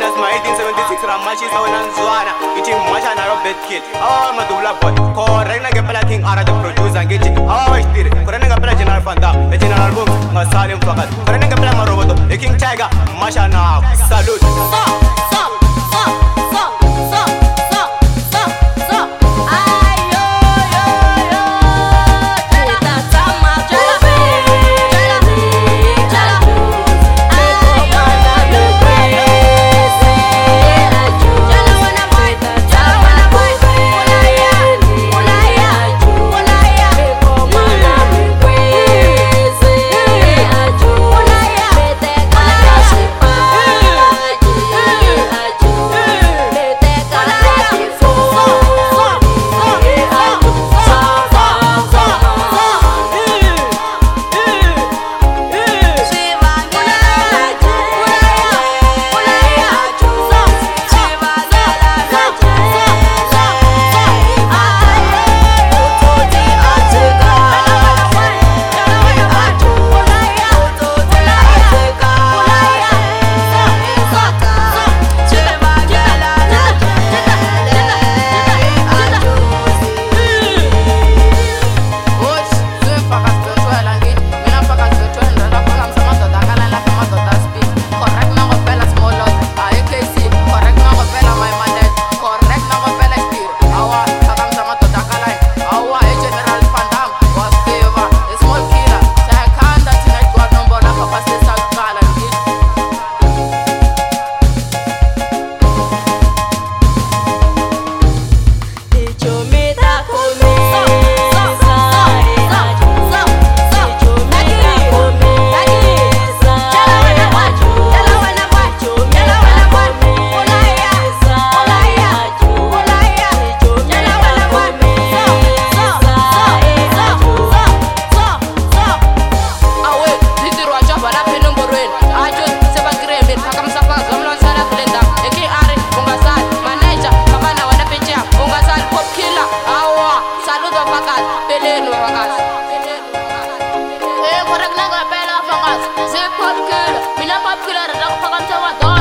That's my 1876 Ramachi Sawananzuana. Eating Masha and Robert Kid. Oh, Madula boy. Correct Gapella King Ara the producer and get it. Oh, I did it. Correct Gapella General Fanda. The general album. Masalim Fakat. Correct Gapella Maroboto. The King Tiger. Masha now. Salute. Pop killer, mina pop killer, rak pakam sa wadon.